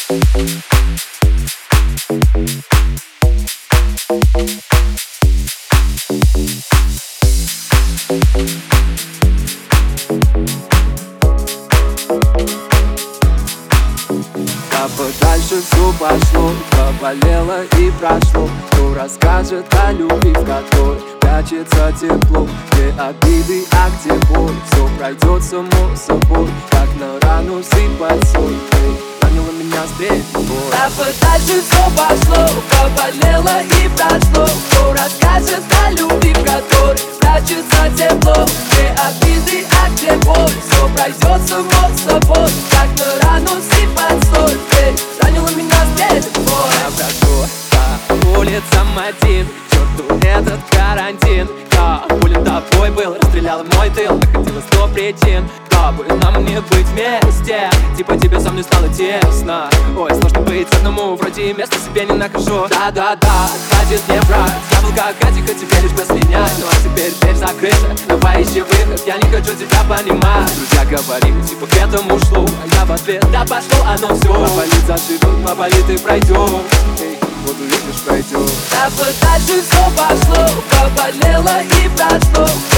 Дальше все пошло, поболело и прошло. Кто расскажет о любви, в которой прячется тепло? Где обиды, а где боль? Все пройдет само собой, как на рану сыпать соль. Ты ранила меня с древней. Дальше все пошло, поболело и прошло. Кто расскажет о любви, в которой прячется тепло? Где обиды, а где боль? Все пройдет само собой, как на рану сыпать соль. Ранила меня здесь бой. Я брожу по улицам один, к черту этот карантин. Я болен тобой был, расстреляла мой тыл. Находила 100 причин, чтобы нам не быть вместе. Типа тебе со мной стало тесно. Ой, сложно быть одному, вроде места себе не нахожу. Да-да-да, хватит мне врать. Я был как Атика, тебе лишь послинять. Ну а теперь дверь закрыта, давай ищи выход. Я не хочу тебя понимать. Друзья говорили, типа к этому шло. А я в ответ, да пошло оно все. Поболит заживет, поболит и пройдет. Эй, вот увидишь, пройдет. Дальше все пошло, поболело и прошло.